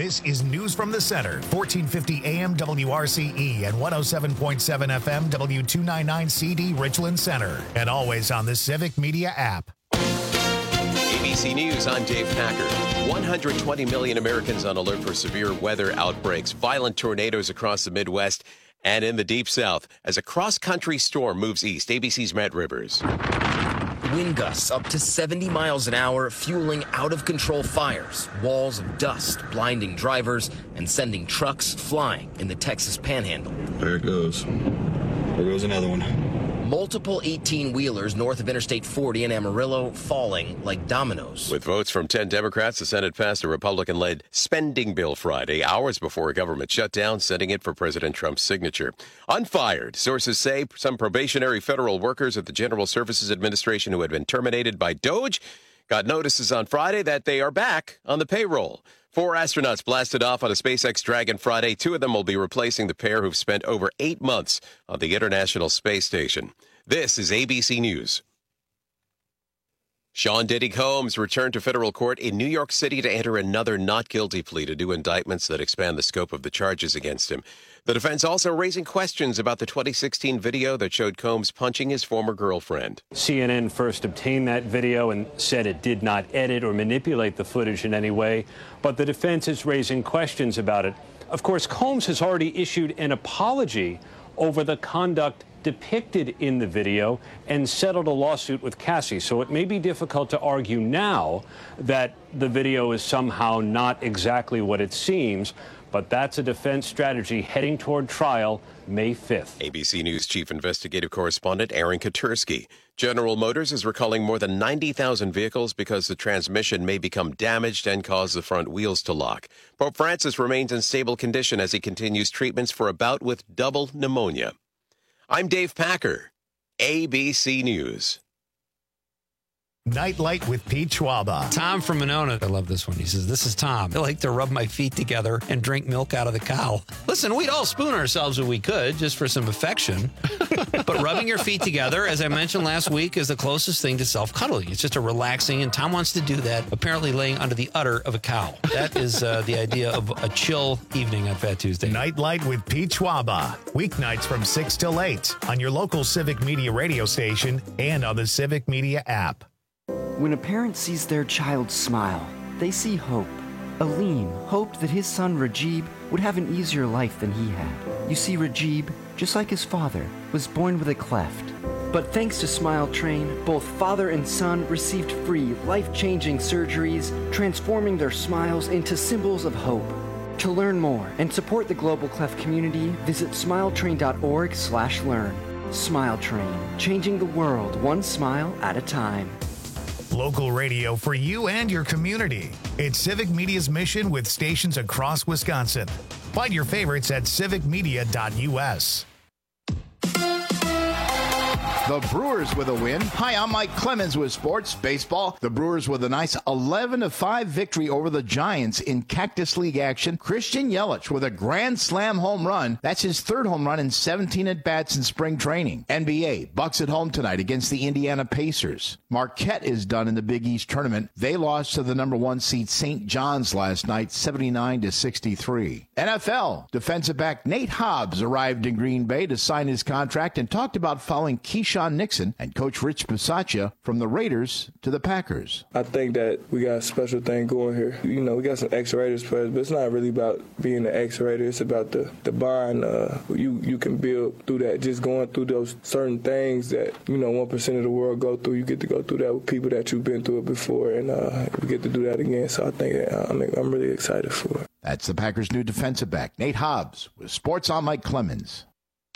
This is News from the Center, 1450 AM WRCE and 107.7 FM W299CD Richland Center, and always on the Civic Media app. ABC News, I'm Dave Packer. 120 million Americans on alert for severe weather outbreaks, violent tornadoes across the Midwest and in the Deep South as a cross-country storm moves east. ABC's Matt Rivers. Wind gusts up to 70 miles an hour, fueling out-of-control fires, walls of dust blinding drivers and sending trucks flying in the Texas Panhandle. There it goes. There goes another one. Multiple 18-wheelers north of Interstate 40 in Amarillo falling like dominoes. With votes from 10 Democrats, the Senate passed a Republican-led spending bill Friday, hours before a government shutdown, sending it for President Trump's signature. Unfired, sources say some probationary federal workers at the General Services Administration who had been terminated by DOGE got notices on Friday that they are back on the payroll. 4 astronauts blasted off on a SpaceX Dragon Friday. 2 of them will be replacing the pair who've spent over 8 months on the International Space Station. This is ABC News. Sean Diddy Combs returned to federal court in New York City to enter another not guilty plea to new indictments that expand the scope of the charges against him. The defense also raising questions about the 2016 video that showed Combs punching his former girlfriend. CNN first obtained that video and said it did not edit or manipulate the footage in any way, but the defense is raising questions about it. Of course, Combs has already issued an apology over the conduct depicted in the video and settled a lawsuit with Cassie. So it may be difficult to argue now that the video is somehow not exactly what it seems, but that's a defense strategy heading toward trial May 5th. ABC News Chief Investigative Correspondent Aaron Katursky. General Motors is recalling more than 90,000 vehicles because the transmission may become damaged and cause the front wheels to lock. Pope Francis remains in stable condition as he continues treatments for a bout with double pneumonia. I'm Dave Packer, ABC News. Nightlight with Pete Schwaba. Tom from Monona. I love this one. He says, this is Tom. I like to rub my feet together and drink milk out of the cow. Listen, we'd all spoon ourselves if we could, just for some affection. But rubbing your feet together, as I mentioned last week, is the closest thing to self-cuddling. It's just a relaxing, and Tom wants to do that, apparently laying under the udder of a cow. That is the idea of a chill evening on Fat Tuesday. Nightlight with Pete Schwaba. Weeknights from 6 till 8 on your local Civic Media radio station and on the Civic Media app. When a parent sees their child smile, they see hope. Aleem hoped that his son Rajib would have an easier life than he had. You see, Rajib, just like his father, was born with a cleft. But thanks to Smile Train, both father and son received free, life-changing surgeries, transforming their smiles into symbols of hope. To learn more and support the Global Cleft community, visit smiletrain.org/learn. Smile Train, changing the world one smile at a time. Local radio for you and your community. It's Civic Media's mission with stations across Wisconsin. Find your favorites at civicmedia.us. The Brewers with a win. Hi, I'm Mike Clemens with Sports Baseball. The Brewers with a nice 11-5 victory over the Giants in Cactus League action. Christian Yelich with a grand slam home run. That's his 3rd home run in 17 at-bats in spring training. NBA, Bucks at home tonight against the Indiana Pacers. Marquette is done in the Big East tournament. They lost to the number 1 seed St. John's last night, 79-63. NFL, defensive back Nate Hobbs arrived in Green Bay to sign his contract and talked about following Keyshawn Nixon and Coach Rich Bisaccia from the Raiders to the Packers. I think that we got a special thing going here. You know, we got some ex-Raiders players, but it's not really about being an ex-Raider. It's about the bond you can build through that, just going through those certain things that, 1% of the world go through. You get to go through that with people that you've been through it before, and we get to do that again. So I think I'm really excited for it. That's the Packers' new defensive back, Nate Hobbs, with Sports on Mike Clemens.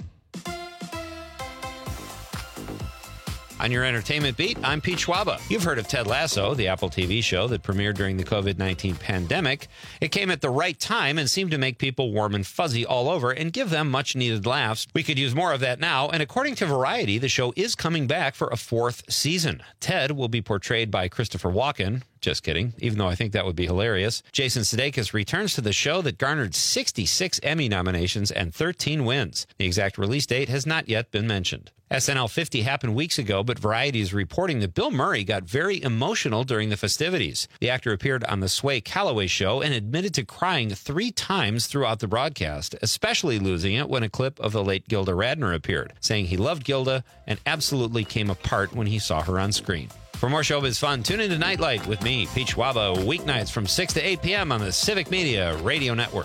On your entertainment beat, I'm Pete Schwaba. You've heard of Ted Lasso, the Apple TV show that premiered during the COVID-19 pandemic. It came at the right time and seemed to make people warm and fuzzy all over and give them much-needed laughs. We could use more of that now, and according to Variety, the show is coming back for a 4th season. Ted will be portrayed by Christopher Walken. Just kidding, even though I think that would be hilarious. Jason Sudeikis returns to the show that garnered 66 Emmy nominations and 13 wins. The exact release date has not yet been mentioned. SNL 50 happened weeks ago, but Variety is reporting that Bill Murray got very emotional during the festivities. The actor appeared on the Sway Calloway show and admitted to crying 3 times throughout the broadcast, especially losing it when a clip of the late Gilda Radner appeared, saying he loved Gilda and absolutely came apart when he saw her on screen. For more showbiz fun, tune into Nightlight with me, Pete Schwaba, weeknights from 6 to 8 p.m. on the Civic Media Radio Network.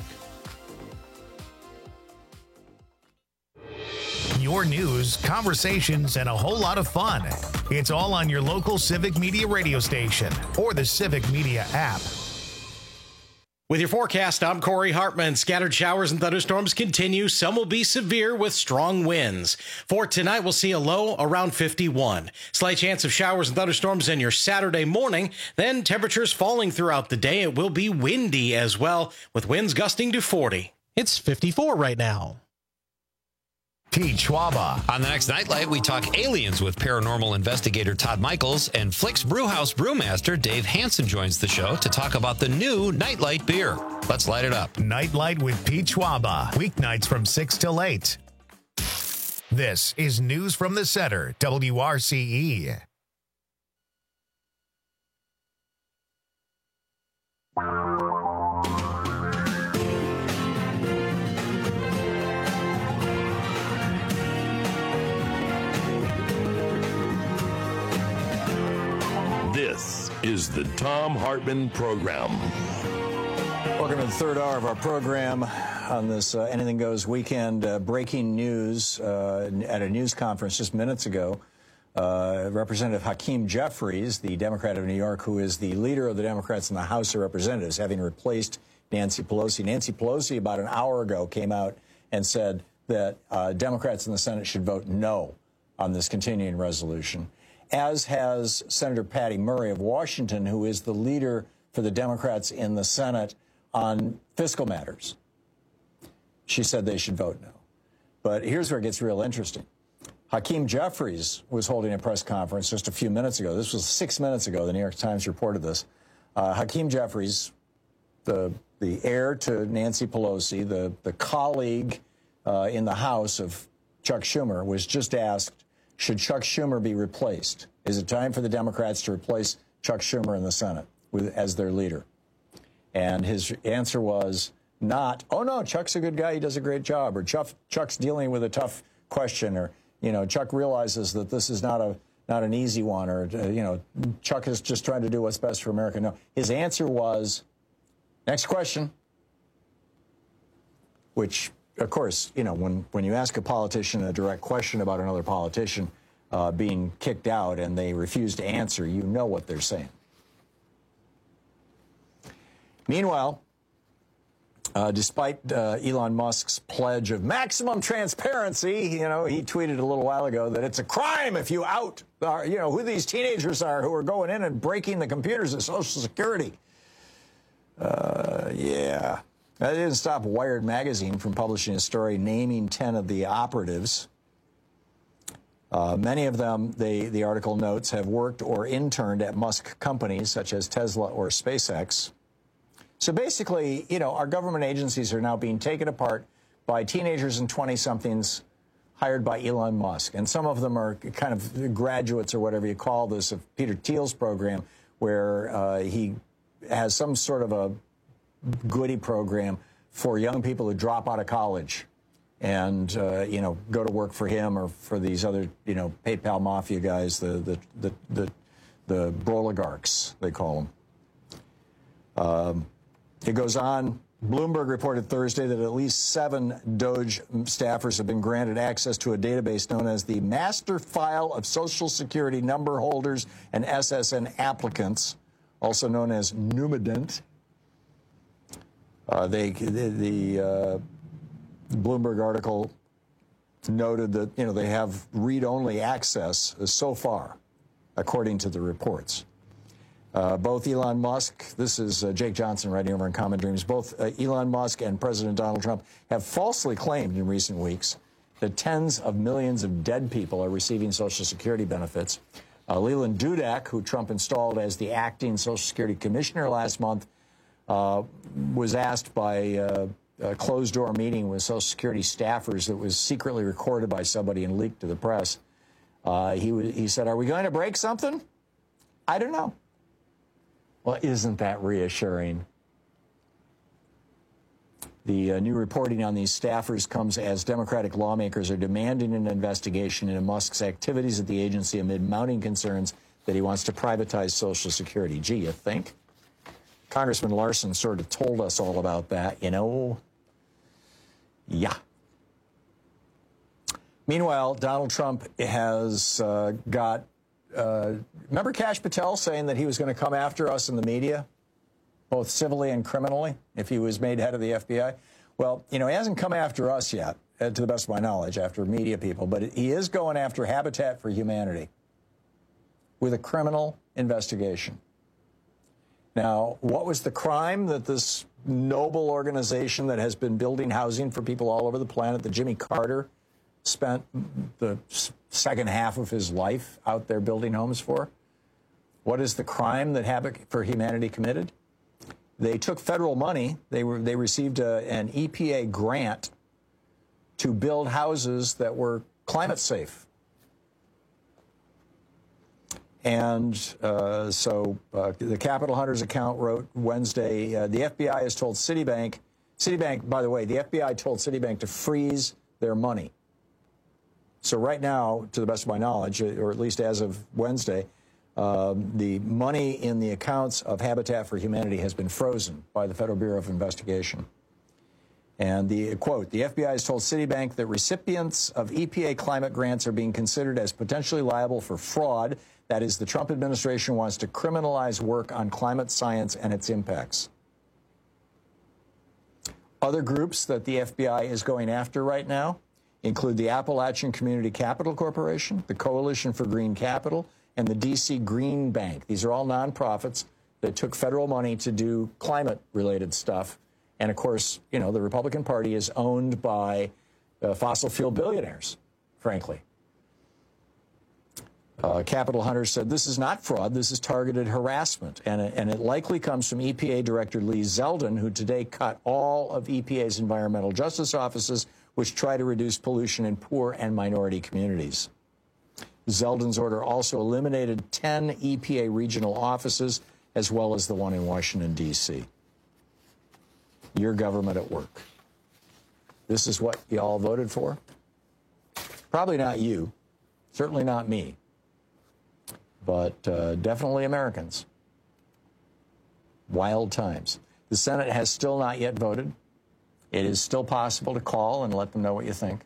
Your news, conversations, and a whole lot of fun. It's all on your local Civic Media radio station or the Civic Media app. With your forecast, I'm Corey Hartman. Scattered showers and thunderstorms continue. Some will be severe with strong winds. For tonight, we'll see a low around 51. Slight chance of showers and thunderstorms in your Saturday morning. Then temperatures falling throughout the day. It will be windy as well, with winds gusting to 40. It's 54 right now. Pete Schwaba. On the next Nightlight, we talk aliens with paranormal investigator Todd Michaels, and Flick's Brewhouse brewmaster Dave Hansen joins the show to talk about the new Nightlight beer. Let's light it up. Nightlight with Pete Schwaba, weeknights from 6 till 8. This is News from the Center, WRCE. This is the Thom Hartmann Program. Welcome to the third hour of our program on this Anything Goes weekend. Breaking news at a news conference just minutes ago. Representative Hakeem Jeffries, the Democrat of New York, who is the leader of the Democrats in the House of Representatives, having replaced Nancy Pelosi. Nancy Pelosi, about an hour ago, came out and said that Democrats in the Senate should vote no on this continuing resolution, as has Senator Patty Murray of Washington, who is the leader for the Democrats in the Senate on fiscal matters. She said they should vote no. But here's where it gets real interesting. Hakeem Jeffries was holding a press conference just a few minutes ago. This was 6 minutes ago. The New York Times reported this. Hakeem Jeffries, the heir to Nancy Pelosi, the colleague in the House of Chuck Schumer, was just asked, should Chuck Schumer be replaced? Is it time for the Democrats to replace Chuck Schumer in the Senate as their leader? And his answer was not, oh, no, Chuck's a good guy. He does a great job. Or Chuck's dealing with a tough question. Or, Chuck realizes that this is not an easy one. Or, Chuck is just trying to do what's best for America. No, his answer was, next question, which, of course, when you ask a politician a direct question about another politician being kicked out and they refuse to answer, you know what they're saying. Meanwhile, despite Elon Musk's pledge of maximum transparency, he tweeted a little while ago that it's a crime if you out, who these teenagers are who are going in and breaking the computers at Social Security. Yeah. That didn't stop Wired magazine from publishing a story naming 10 of the operatives. Many of them, the article notes, have worked or interned at Musk companies such as Tesla or SpaceX. So basically, our government agencies are now being taken apart by teenagers and 20-somethings hired by Elon Musk. And some of them are kind of graduates or whatever you call this of Peter Thiel's program, where he has some sort of a goodie program for young people who drop out of college and, go to work for him or for these other, PayPal mafia guys, the oligarchs, they call them. It goes on. Bloomberg reported Thursday that at least 7 DOJ staffers have been granted access to a database known as the Master File of Social Security Number Holders and SSN Applicants, also known as Numident. The Bloomberg article noted that, they have read-only access so far, according to the reports. Both Elon Musk, this is Jake Johnson writing over in Common Dreams, both Elon Musk and President Donald Trump have falsely claimed in recent weeks that tens of millions of dead people are receiving Social Security benefits. Leland Dudak, who Trump installed as the acting Social Security commissioner last month, was asked by a closed-door meeting with Social Security staffers that was secretly recorded by somebody and leaked to the press. He said, "Are we going to break something? I don't know." Well, isn't that reassuring? The new reporting on these staffers comes as Democratic lawmakers are demanding an investigation into Musk's activities at the agency amid mounting concerns that he wants to privatize Social Security. Gee, you think? Congressman Larson sort of told us all about that, you know. Yeah. Meanwhile, Donald Trump has remember Kash Patel saying that he was going to come after us in the media, both civilly and criminally, if he was made head of the FBI? Well, you know, he hasn't come after us yet, to the best of my knowledge, after media people, but he is going after Habitat for Humanity with a criminal investigation. Now, what was the crime that this noble organization that has been building housing for people all over the planet, that Jimmy Carter spent the second half of his life out there building homes for? What is the crime that Habitat for Humanity committed? They took federal money. They received an EPA grant to build houses that were climate safe. And so the Capitol Hunters account wrote Wednesday, the FBI has told Citibank, by the way, the FBI told Citibank to freeze their money. So right now, to the best of my knowledge, or at least as of Wednesday, the money in the accounts of Habitat for Humanity has been frozen by the Federal Bureau of Investigation. And the quote, the FBI has told Citibank that recipients of EPA climate grants are being considered as potentially liable for fraud. That is, the Trump administration wants to criminalize work on climate science and its impacts. Other groups that the FBI is going after right now include the Appalachian Community Capital Corporation, the Coalition for Green Capital, and the D.C. Green Bank. These are all nonprofits that took federal money to do climate-related stuff. And, of course, you know, the Republican Party is owned by fossil fuel billionaires, frankly. Capitol Hunters said this is not fraud, this is targeted harassment. And it likely comes from EPA Director Lee Zeldin, who today cut all of EPA's environmental justice offices, which try to reduce pollution in poor and minority communities. Zeldin's order also eliminated 10 EPA regional offices, as well as the one in Washington, D.C. Your government at work. This is what you all voted for? Probably not you. Certainly not me. But definitely Americans. Wild times. The Senate has still not yet voted. It is still possible to call and let them know what you think.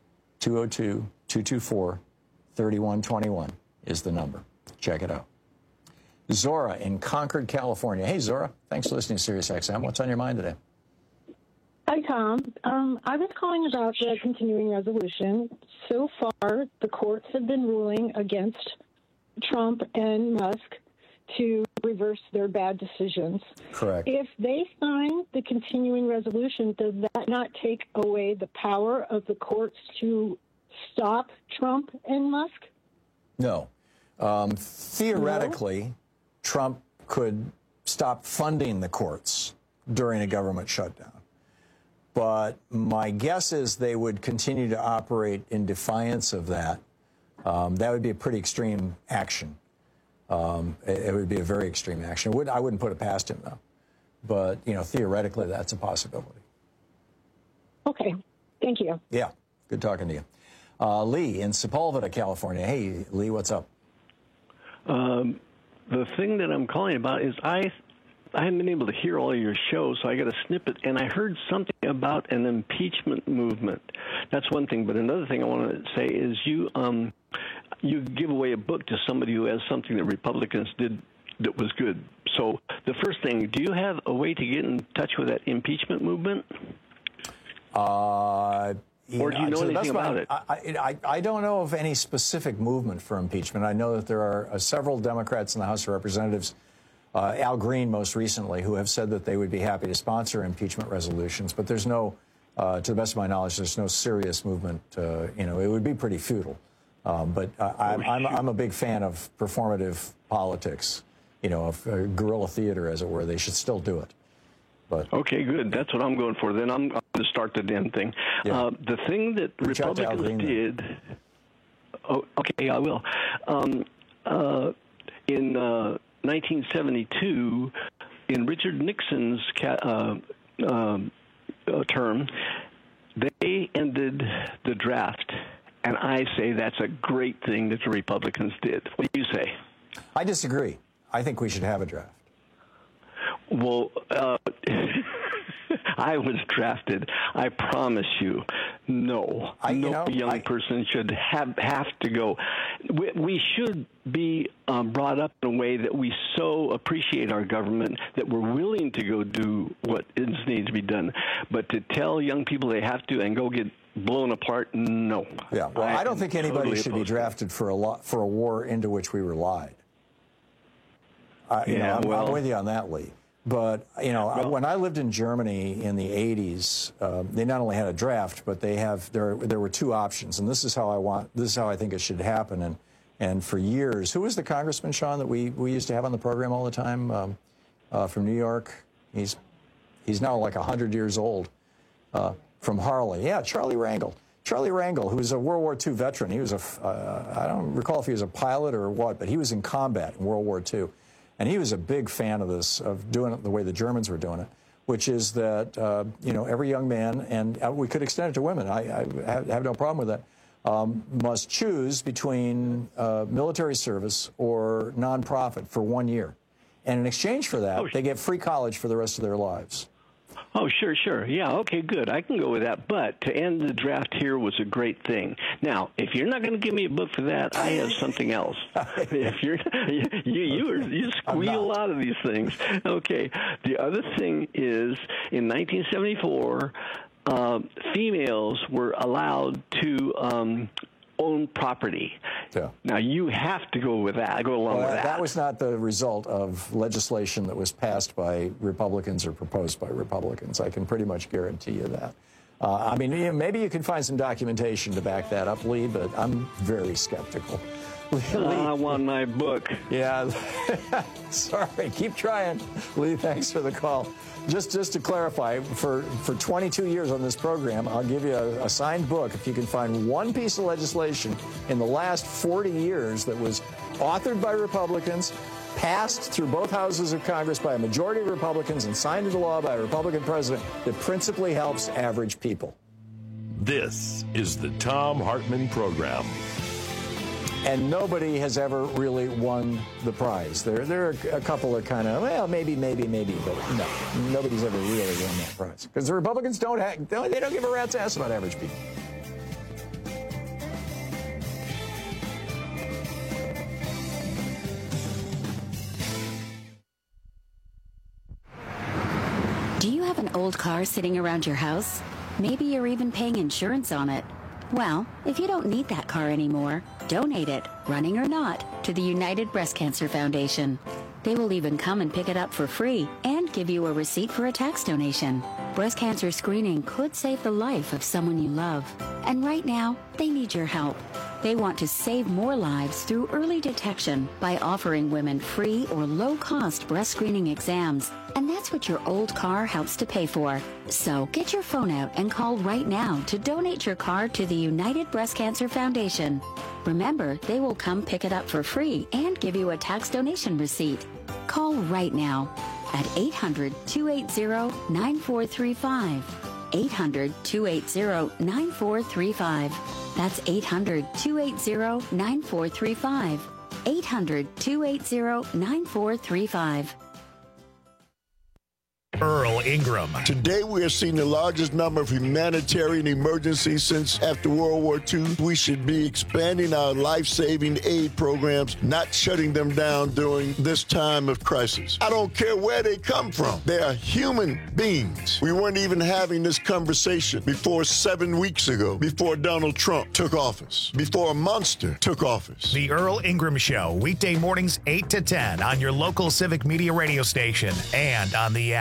202-224-3121 is the number. Check it out. Zora in Concord, California. Hey, Zora. Thanks for listening to Sirius XM. What's on your mind today? Hi, Tom. I was calling about the continuing resolution. So far, the courts have been ruling against Trump and Musk to reverse their bad decisions. Correct. If they sign the continuing resolution, does that not take away the power of the courts to stop Trump and Musk? No. Theoretically, Trump could stop funding the courts during a government shutdown. But my guess is they would continue to operate in defiance of that. That would be a pretty extreme action. It would be a very extreme action. I wouldn't put it past him, though. But, you know, theoretically, that's a possibility. Okay. Thank you. Yeah. Good talking to you. Lee in Sepulveda, California. Hey, Lee, what's up? The thing that I'm calling about is I haven't been able to hear all of your shows, so I got a snippet, and I heard something about an impeachment movement. That's one thing, but another thing I want to say is you give away a book to somebody who has something that Republicans did that was good. So the first thing, do you have a way to get in touch with that impeachment movement? Or do you know anything about it? I don't know of any specific movement for impeachment. I know that there are several Democrats in the House of Representatives, Al Green most recently, who have said that they would be happy to sponsor impeachment resolutions. But there's no, to the best of my knowledge, there's no serious movement. You know, it would be pretty futile But I'm a big fan of performative politics, of guerrilla theater, as it were. They should still do it. But okay, good. That's what I'm going for. Then I'm going to start the damn thing. Yeah. The thing that Republicans did. Oh, okay, I will. In 1972, in Richard Nixon's term, they ended the draft, and I say that's a great thing that the Republicans did. What do you say? I disagree. I think we should have a draft. Well, I was drafted. I promise you, no young person should have to go. We should be brought up in a way that we so appreciate our government that we're willing to go do what needs to be done. But to tell young people they have to and go get blown apart, no. Yeah, well, I don't think anybody should be drafted for a war into which we relied. I'm with you on that, Lee. But, when I lived in Germany in the 80s, they not only had a draft, but there were two options. And this is how I think it should happen. And for years, who was the congressman, Sean, that we used to have on the program all the time from New York? He's now like 100 years old, from Harley. Yeah, Charlie Rangel. Charlie Rangel, who was a World War II veteran. He was I don't recall if he was a pilot or what, but he was in combat in World War II. And he was a big fan of this, of doing it the way the Germans were doing it, which is that, every young man, and we could extend it to women, I have no problem with that, must choose between military service or nonprofit for 1 year. And in exchange for that, they get free college for the rest of their lives. Oh, sure. Yeah, okay, good. I can go with that. But to end the draft here was a great thing. Now, if you're not going to give me a book for that, I have something else. If you squeal out of these things. Okay. The other thing is, in 1974, females were allowed to own property. Yeah. Now, you have to go with that. Go along with that. That was not the result of legislation that was passed by Republicans or proposed by Republicans. I can pretty much guarantee you that. Maybe you can find some documentation to back that up, Lee, but I'm very skeptical. I want my book. Yeah. Sorry. Keep trying. Lee, thanks for the call. Just to clarify, for 22 years on this program, I'll give you a signed book if you can find one piece of legislation in the last 40 years that was authored by Republicans, passed through both houses of Congress by a majority of Republicans, and signed into law by a Republican president that principally helps average people. This is the Thom Hartmann Program. And nobody has ever really won the prize. There are a couple that kind of, maybe, but no, nobody's ever really won that prize. Because the Republicans don't give a rat's ass about average people. Do you have an old car sitting around your house? Maybe you're even paying insurance on it. Well, if you don't need that car anymore, donate it, running or not, to the United Breast Cancer Foundation. They will even come and pick it up for free and give you a receipt for a tax donation. Breast cancer screening could save the life of someone you love. And right now, they need your help. They want to save more lives through early detection by offering women free or low-cost breast screening exams. And that's what your old car helps to pay for. So get your phone out and call right now to donate your car to the United Breast Cancer Foundation. Remember, they will come pick it up for free and give you a tax donation receipt. Call right now at 800-280-9435. 800-280-9435. That's 800-280-9435. 800-280-9435. Earl Ingram. Today we are seeing the largest number of humanitarian emergencies since after World War II. We should be expanding our life-saving aid programs, not shutting them down during this time of crisis. I don't care where they come from. They are human beings. We weren't even having this conversation before 7 weeks ago, before Donald Trump took office, before a monster took office. The Earl Ingram Show, weekday mornings 8 to 10 on your local Civic Media radio station and on the app.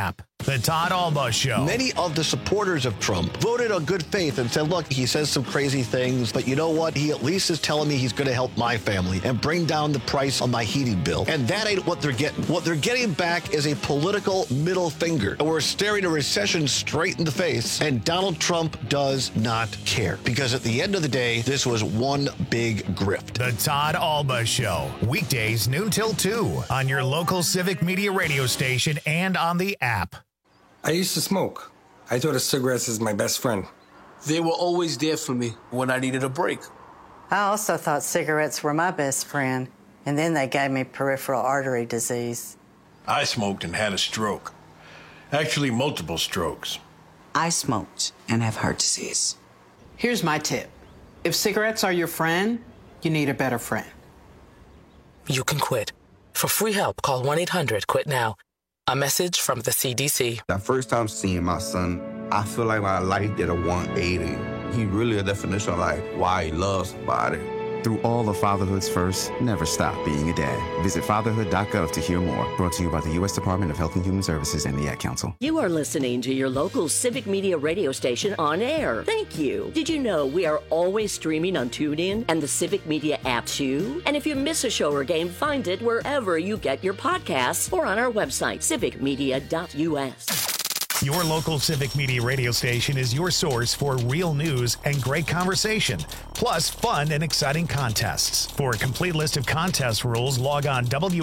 The Todd Alba Show. Many of the supporters of Trump voted on good faith and said, look, he says some crazy things, but you know what? He at least is telling me he's going to help my family and bring down the price on my heating bill. And that ain't what they're getting. What they're getting back is a political middle finger. And we're staring a recession straight in the face. And Donald Trump does not care. Because at the end of the day, this was one big grift. The Todd Alba Show. Weekdays noon till 2 on your local Civic Media radio station and on the app. I used to smoke. I thought of cigarettes as my best friend. They were always there for me when I needed a break. I also thought cigarettes were my best friend, and then they gave me peripheral artery disease. I smoked and had a stroke. Actually, multiple strokes. I smoked and have heart disease. Here's my tip. If cigarettes are your friend, you need a better friend. You can quit. For free help, call 1-800-QUIT-NOW. A message from the CDC. That first time seeing my son, I feel like my life did a 180. He really a definition of like why he loves somebody. Through all of fatherhood's first, never stop being a dad. Visit fatherhood.gov to hear more. Brought to you by the U.S. Department of Health and Human Services and the Ad Council. You are listening to your local Civic Media radio station on air. Thank you. Did you know we are always streaming on TuneIn and the Civic Media app too? And if you miss a show or game, find it wherever you get your podcasts or on our website, civicmedia.us. Your local Civic Media radio station is your source for real news and great conversation, plus fun and exciting contests. For a complete list of contest rules, log on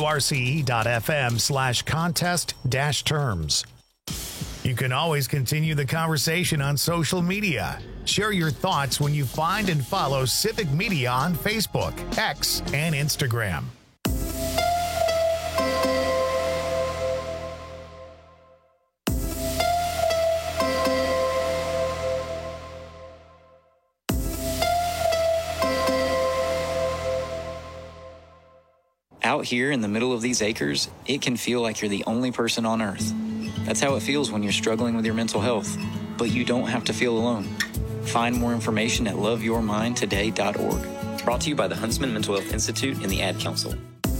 wrce.fm/contest-terms. You can always continue the conversation on social media. Share your thoughts when you find and follow Civic Media on Facebook, X, and Instagram. Out here in the middle of these acres, it can feel like you're the only person on earth. That's how it feels when you're struggling with your mental health. But you don't have to feel alone. Find more information at loveyourmindtoday.org. Brought to you by the Huntsman Mental Health Institute and the Ad Council.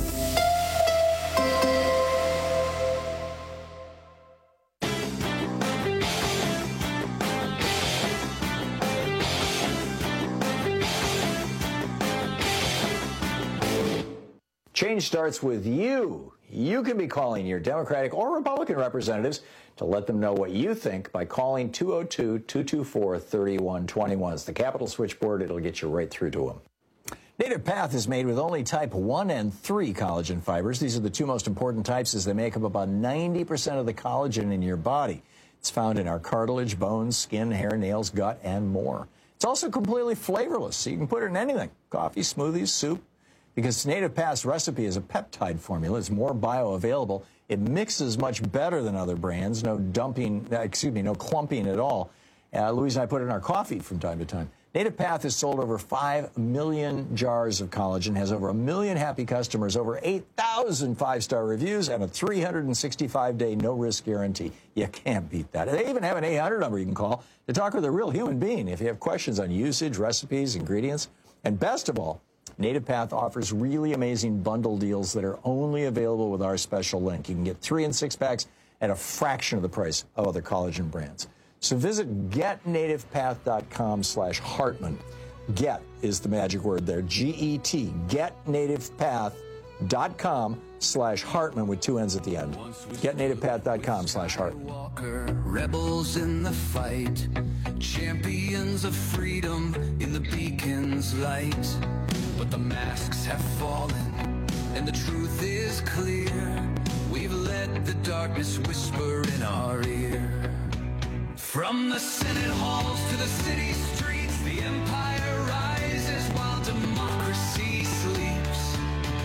Change starts with you. You can be calling your Democratic or Republican representatives to let them know what you think by calling 202-224-3121. It's the Capitol switchboard. It'll get you right through to them. Native Path is made with only type 1 and 3 collagen fibers. These are the two most important types as they make up about 90% of the collagen in your body. It's found in our cartilage, bones, skin, hair, nails, gut, and more. It's also completely flavorless, so you can put it in anything. Coffee, smoothies, soup. Because Native Path's recipe is a peptide formula, it's more bioavailable. It mixes much better than other brands. No clumping at all. Louise and I put it in our coffee from time to time. Native Path has sold over 5 million jars of collagen, has over 1 million happy customers, over 8,000 5-star reviews, and a 365-day no-risk guarantee. You can't beat that. They even have an 800 number you can call to talk with a real human being if you have questions on usage, recipes, ingredients. And best of all, Native Path offers really amazing bundle deals that are only available with our special link. You can get 3 and 6 packs at a fraction of the price of other collagen brands. So visit getnativepath.com/Hartman. Get is the magic word there. G-E-T. Getnativepath.com/Hartman with 2 N's at the end. Getnativepath.com/Hartman. Rebels in the fight, champions of freedom in the beacon's light. But the masks have fallen, and the truth is clear. We've let the darkness whisper in our ear. From the Senate halls to the city streets, the empire rises while democracy sleeps.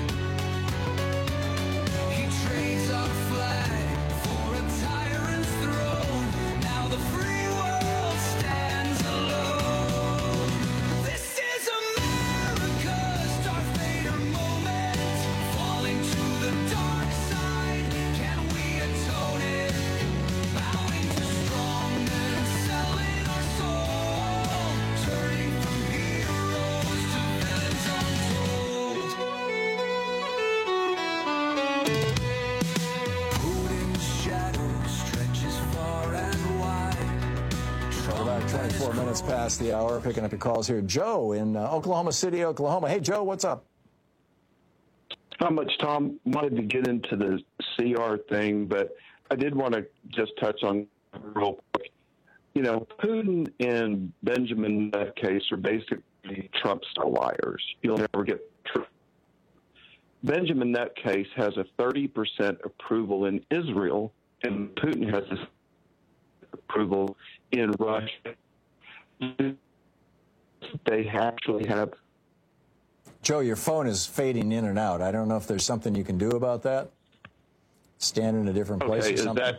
He trades our flag for a tyrant's throne. Now the free world stands alone. This is America's Darth Vader moment. Falling to the dark side, can we atone it? Bowing to strong men, selling our soul. Turning from 24 minutes past the hour. Picking up your calls here. Joe in Oklahoma City, Oklahoma. Hey, Joe, what's up? Not much, Tom. Wanted to get into the CR thing, but I did want to just touch on real quick. You know, Putin and Benjamin Nutcase are basically Trump-style liars. You'll never get true. Benjamin Nutcase has a 30% approval in Israel, and Putin has this approval in Russia. They actually have. Joe, your phone is fading in and out. I don't know if there's something you can do about that. Stand in a different place or something.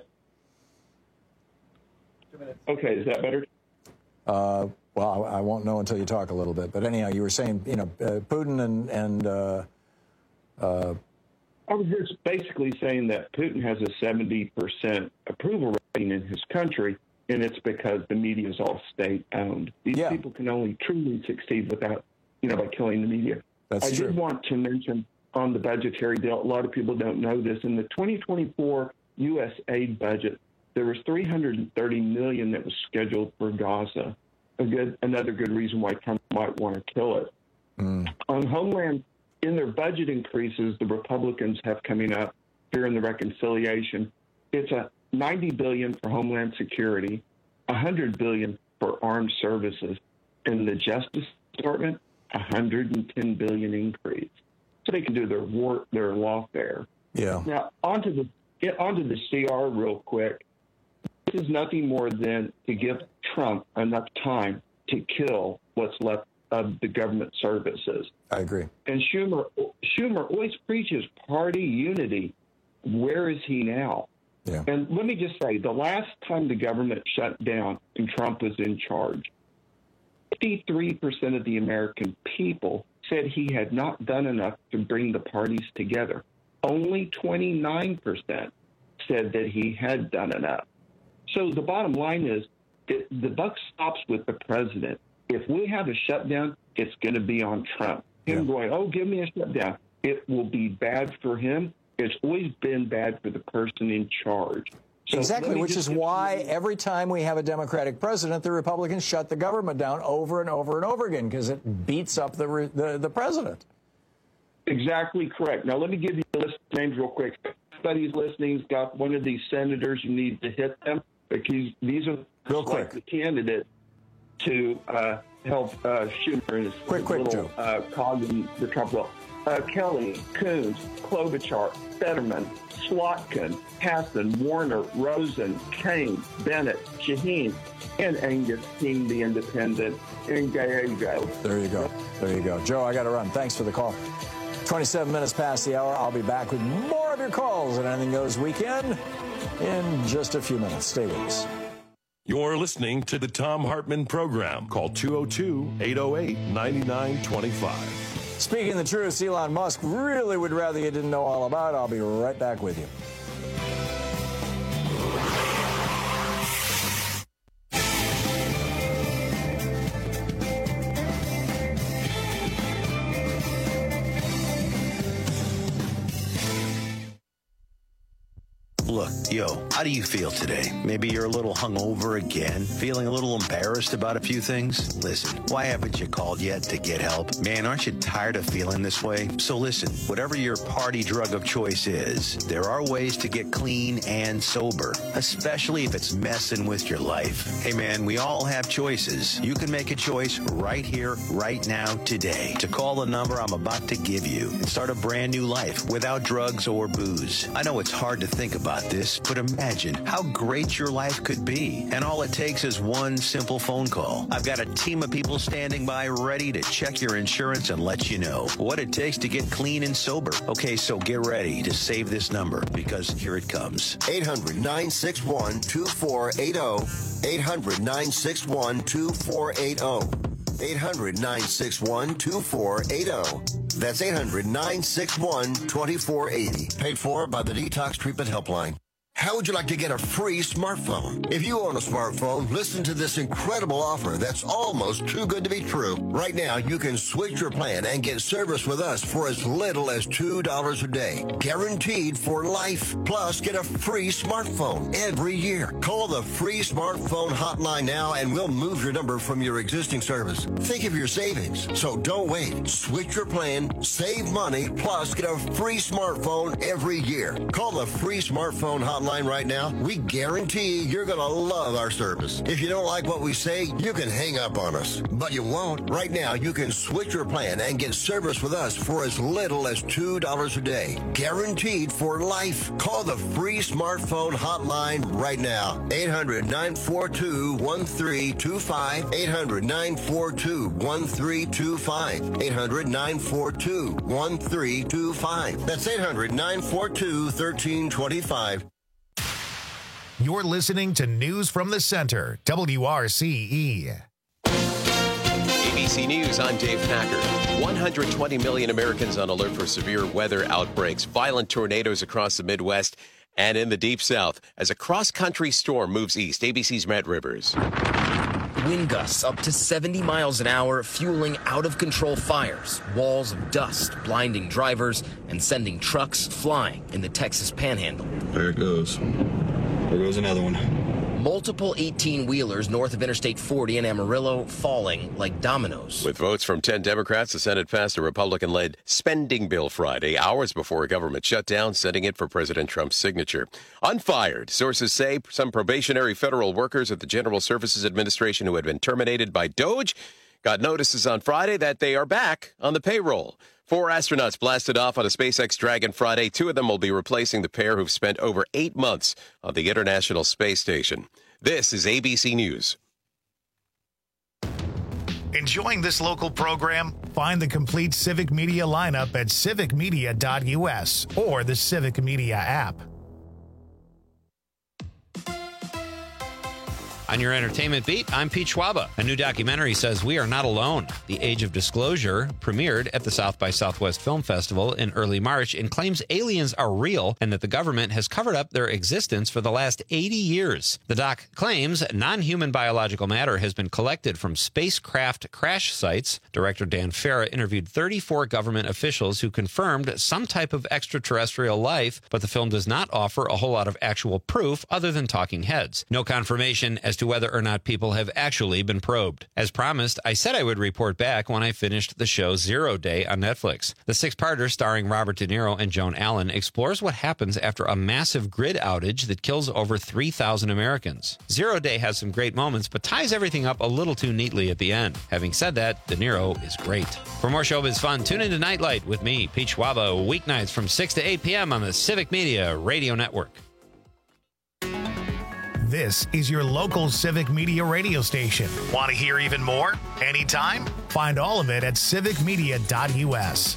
Okay, is that better? Well, I won't know until you talk a little bit. But anyhow, you were saying, you know, Putin and I was just basically saying that Putin has a 70% approval rating in his country, and it's because the media is all state-owned. These people can only truly succeed without, by killing the media. That's true. I did want to mention on the budgetary deal, a lot of people don't know this, in the 2024 U.S. aid budget, there was $330 million that was scheduled for Gaza. Another good reason why Trump might want to kill it. On Homeland, in their budget increases, the Republicans have coming up here in the reconciliation. It's a $90 billion for Homeland Security, $100 billion for armed services, and the Justice Department, $110 billion increase. So they can do their lawfare. Yeah. Now onto the CR real quick. This is nothing more than to give Trump enough time to kill what's left of the government services. I agree. And Schumer always preaches party unity. Where is he now? Yeah. And let me just say, the last time the government shut down and Trump was in charge, 53% of the American people said he had not done enough to bring the parties together. Only 29% said that he had done enough. So the bottom line is the buck stops with the president. If we have a shutdown, it's going to be on Trump. Him going, oh, give me a shutdown. It will be bad for him. It's always been bad for the person in charge. So exactly, which is why every time we have a Democratic president, the Republicans shut the government down over and over and over again because it beats up the president. Exactly correct. Now, let me give you a list of names real quick. If anybody's listening's got one of these senators, you need to hit them because these are real quick the candidate to help Schumer in his little cog in the Trump bill. Kelly, Coons, Klobuchar, Fetterman, Slotkin, Hassan, Warner, Rosen, Kane, Bennett, Shaheen, and Angus King, the independent, and Gallego. There you go. There you go. Joe, I got to run. Thanks for the call. 27 minutes past the hour. I'll be back with more of your calls and Anything Goes Weekend in just a few minutes. Stay with us. You're listening to the Thom Hartmann Program. Call 202-808-9925. Speaking the truth, Elon Musk really would rather you didn't know all about it. I'll be right back with you. Look, how do you feel today? Maybe you're a little hungover again, feeling a little embarrassed about a few things? Listen, why haven't you called yet to get help? Man, aren't you tired of feeling this way? So listen, whatever your party drug of choice is, there are ways to get clean and sober, especially if it's messing with your life. Hey man, we all have choices. You can make a choice right here, right now, today, to call the number I'm about to give you and start a brand new life without drugs or booze. I know it's hard to think about this, but imagine how great your life could be. And all it takes is one simple phone call. I've got a team of people standing by ready to check your insurance and let you know what it takes to get clean and sober. Okay, so get ready to save this number because here it comes. 800-961-2480. 800-961-2480. 800-961-2480. That's 800-961-2480. Paid for by the Detox Treatment Helpline. How would you like to get a free smartphone? If you own a smartphone, listen to this incredible offer that's almost too good to be true. Right now, you can switch your plan and get service with us for as little as $2 a day. Guaranteed for life. Plus, get a free smartphone every year. Call the free smartphone hotline now and we'll move your number from your existing service. Think of your savings. So don't wait. Switch your plan, save money, plus get a free smartphone every year. Call the free smartphone hotline right now. We guarantee you're going to love our service. If you don't like what we say, you can hang up on us. But you won't. Right now, you can switch your plan and get service with us for as little as $2 a day. Guaranteed for life. Call the free smartphone hotline right now. 800-942-1325. 800-942-1325. 800-942-1325. That's 800-942-1325. You're listening to News from the Center, WRCE. ABC News, I'm Dave Packer. 120 million Americans on alert for severe weather outbreaks, violent tornadoes across the Midwest and in the Deep South as a cross-country storm moves east. ABC's Matt Rivers. Wind gusts up to 70 miles an hour, fueling out-of-control fires, walls of dust blinding drivers and sending trucks flying in the Texas Panhandle. There it goes. There goes another one. Multiple 18-wheelers north of Interstate 40 in Amarillo falling like dominoes. With votes from 10 Democrats, the Senate passed a Republican-led spending bill Friday, hours before a government shutdown, sending it for President Trump's signature. Unfired, sources say some probationary federal workers at the General Services Administration who had been terminated by DOGE got notices on Friday that they are back on the payroll. 4 astronauts blasted off on a SpaceX Dragon Friday. 2 of them will be replacing the pair who've spent over 8 months on the International Space Station. This is ABC News. Enjoying this local program? Find the complete Civic Media lineup at civicmedia.us or the Civic Media app. On your entertainment beat, I'm Pete Schwaba. A new documentary says we are not alone. The Age of Disclosure premiered at the South by Southwest Film Festival in early March and claims aliens are real and that the government has covered up their existence for the last 80 years. The doc claims non-human biological matter has been collected from spacecraft crash sites. Director Dan Farah interviewed 34 government officials who confirmed some type of extraterrestrial life, but the film does not offer a whole lot of actual proof other than talking heads. No confirmation as to whether or not people have actually been probed. As promised, I said I would report back when I finished the show 0 Day on Netflix. The 6-parter starring Robert De Niro and Joan Allen explores what happens after a massive grid outage that kills over 3,000 Americans. 0 Day has some great moments, but ties everything up a little too neatly at the end. Having said that, De Niro is great. For more showbiz fun, tune into Nightlight with me, Pete Schwaba, weeknights from 6 to 8 p.m. on the Civic Media Radio Network. This is your local Civic Media radio station. Want to hear even more? Anytime? Find all of it at civicmedia.us.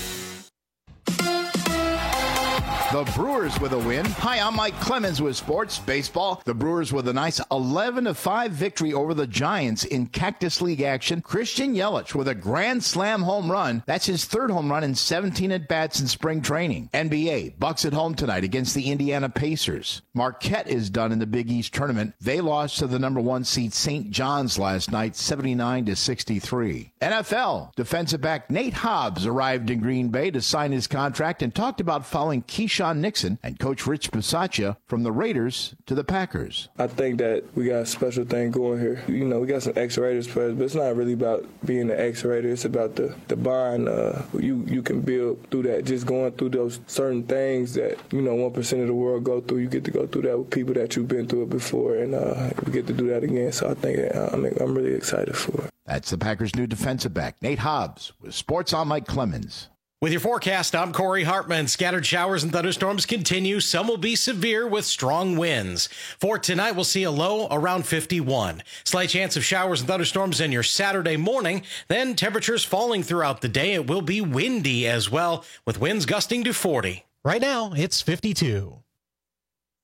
The Brewers with a win. Hi, I'm Mike Clemens with Sports Baseball. The Brewers with a nice 11-5 victory over the Giants in Cactus League action. Christian Yelich with a grand slam home run. That's his 3rd home run in 17 at-bats in spring training. NBA, Bucks at home tonight against the Indiana Pacers. Marquette is done in the Big East tournament. They lost to the number 1 seed St. John's last night, 79-63. NFL, defensive back Nate Hobbs arrived in Green Bay to sign his contract and talked about following Keyshawn Nixon and Coach Rich Bisaccia from the Raiders to the Packers. I think that we got a special thing going here. You know, we got some ex-Raiders players, but it's not really about being an ex-Raider. It's about the bond you can build through that, just going through those certain things that, 1% of the world go through. You get to go through that with people that you've been through it before, and we get to do that again. So I think I'm really excited for it. That's the Packers' new defensive back, Nate Hobbs, with Sports on Mike Clemens. With your forecast, I'm Corey Hartman. Scattered showers and thunderstorms continue. Some will be severe with strong winds. For tonight, we'll see a low around 51. Slight chance of showers and thunderstorms in your Saturday morning. Then temperatures falling throughout the day. It will be windy as well, with winds gusting to 40. Right now, it's 52.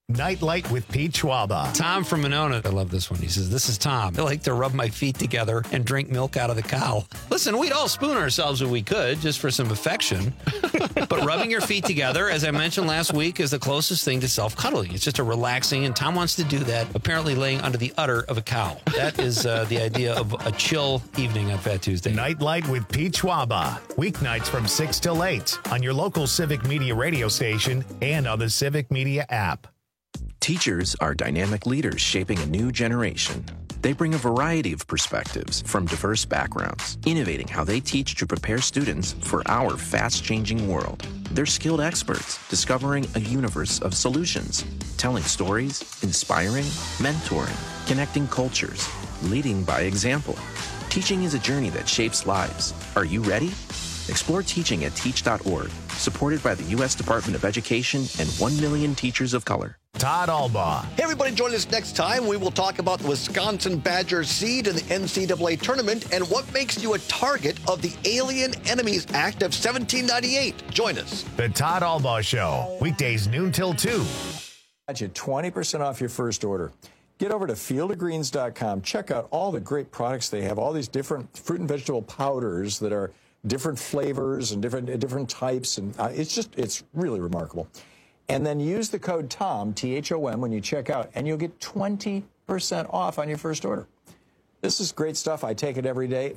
Nightlight with Pete Schwaba. Tom from Monona. I love this one. He says, this is Tom. I like to rub my feet together and drink milk out of the cow. Listen, we'd all spoon ourselves if we could, just for some affection. But rubbing your feet together, as I mentioned last week, is the closest thing to self-cuddling. It's just a relaxing, and Tom wants to do that, apparently laying under the udder of a cow. That is the idea of a chill evening on Fat Tuesday. Nightlight with Pete Schwaba. Weeknights from 6 till 8 on your local Civic Media radio station and on the Civic Media app. Teachers are dynamic leaders shaping a new generation. They bring a variety of perspectives from diverse backgrounds, innovating how they teach to prepare students for our fast-changing world. They're skilled experts, discovering a universe of solutions, telling stories, inspiring, mentoring, connecting cultures, leading by example. Teaching is a journey that shapes lives. Are you ready? Explore teaching at teach.org, supported by the U.S. Department of Education and 1 million teachers of color. Todd Albaugh. Hey, everybody, join us next time. We will talk about the Wisconsin Badgers seed in the NCAA tournament and what makes you a target of the Alien Enemies Act of 1798. Join us. The Todd Albaugh Show, weekdays noon till 2. Got you 20% off your first order. Get over to fieldofgreens.com. Check out all the great products they have, all these different fruit and vegetable powders that are different flavors and different types. And it's really remarkable. And then use the code TOM, T-H-O-M, when you check out, and you'll get 20% off on your first order. This is great stuff. I take it every day.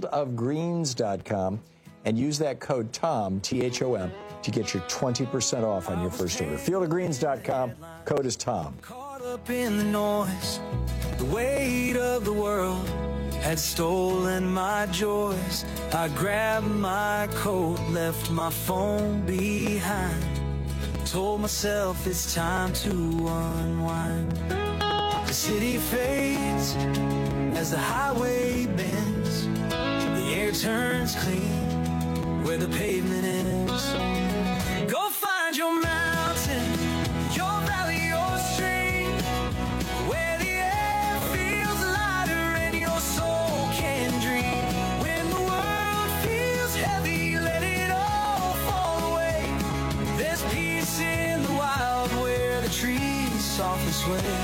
Fieldofgreens.com, and use that code TOM, T-H-O-M, to get your 20% off on your first order. Fieldofgreens.com, code is TOM. Caught up in the noise, the weight of the world had stolen my joys. I grabbed my coat, left my phone behind. Told myself it's time to unwind. The city fades as the highway bends. The air turns clean where the pavement ends. Go find your mountain, your valley, your stream, where the air feels lighter and your soul can dream. When the world feels heavy, let it all fall away. There's peace in the wild where the trees softly sway.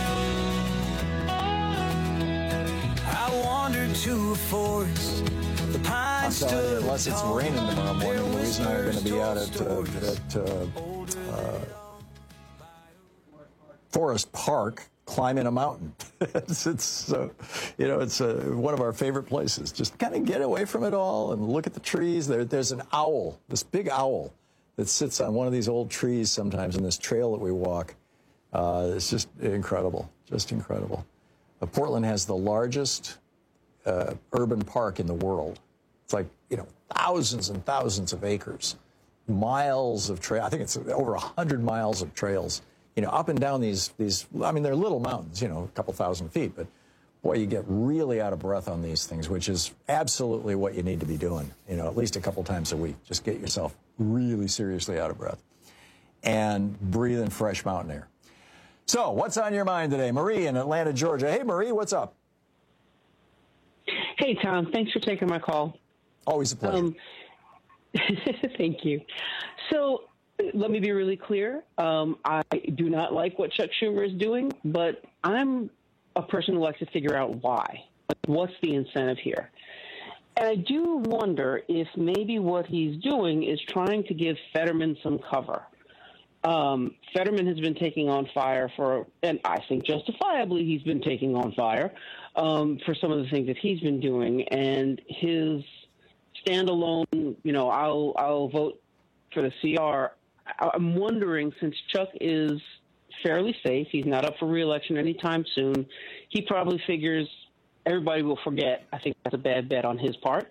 I wandered to a forest. The pines stood unless it's raining tomorrow morning, Louise and I are going to be out at Forest Park climbing a mountain. it's one of our favorite places. Just kind of get away from it all and look at the trees. There's an owl, this big owl, that sits on one of these old trees sometimes in this trail that we walk. It's just incredible, just incredible. Portland has the largest urban park in the world. It's like, thousands and thousands of acres, miles of trail. I think it's over 100 miles of trails, up and down these, I mean, they're little mountains, a couple thousand feet, but boy, you get really out of breath on these things, which is absolutely what you need to be doing, at least a couple times a week. Just get yourself really seriously out of breath and breathe in fresh mountain air. So what's on your mind today? Marie in Atlanta, Georgia. Hey, Marie, what's up? Hey, Tom. Thanks for taking my call. Always a pleasure. Thank you. So let me be really clear. I do not like what Chuck Schumer is doing, but I'm a person who likes to figure out why. What's the incentive here? And I do wonder if maybe what he's doing is trying to give Fetterman some cover. Fetterman has been taking on fire and I think justifiably he's been taking on fire for some of the things that he's been doing. And his standalone, I'll vote for the CR. I'm wondering, since Chuck is fairly safe, he's not up for re-election anytime soon, he probably figures everybody will forget. I think that's a bad bet on his part.